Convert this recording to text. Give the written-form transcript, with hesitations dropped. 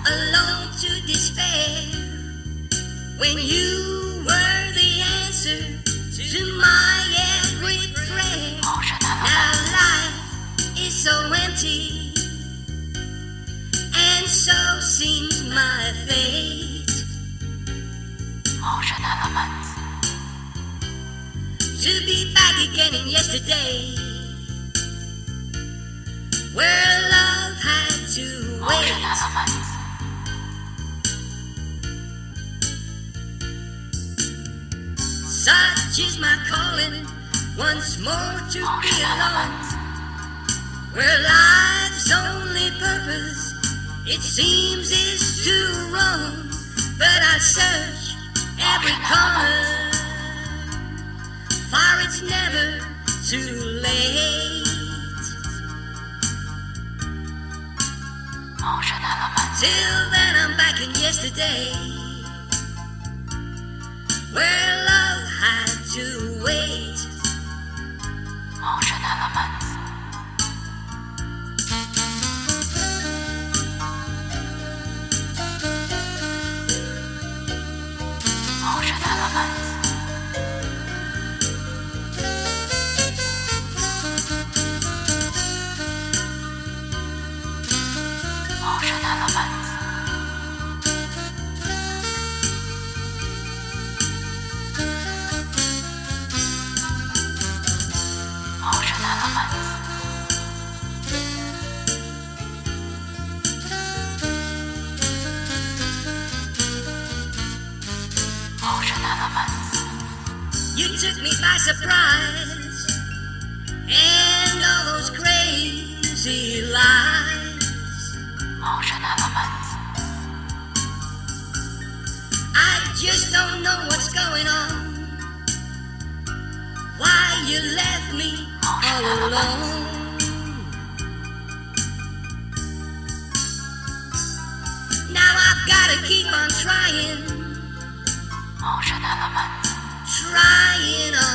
alone to despair, when you were the answer to my every prayer. Now life is so empty, and so seems my fate. To be back again in yesterday, where love had to wait. Such is my calling, once more to be alone, where life's only purpose, it seems, is to roam. But I search every corner, for it's never too late. Till then I'm back in yesterday, where love had to wait. You took me by surprise, and all those crazy lies. I just don't know what's going on, why you left me all alone. Now I've gotta keep on trying on.